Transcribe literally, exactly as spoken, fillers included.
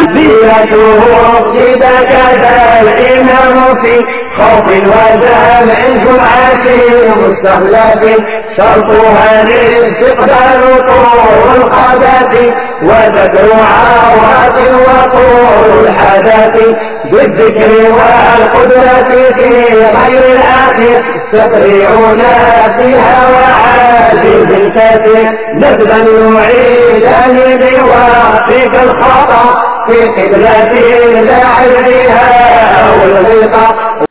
تلبيته أفسد كذا الإمام في خوف وجمع جمعة مستهلك شرطها الاستقبال طول الحدث وذكر عورات وطول الحدث بالذكر والقدرة في غير الآخر تقريعون فيها وعاجز الكثير نبذا يعيد لبوافق الخطأ في قبلة لا عرها أو الغطاء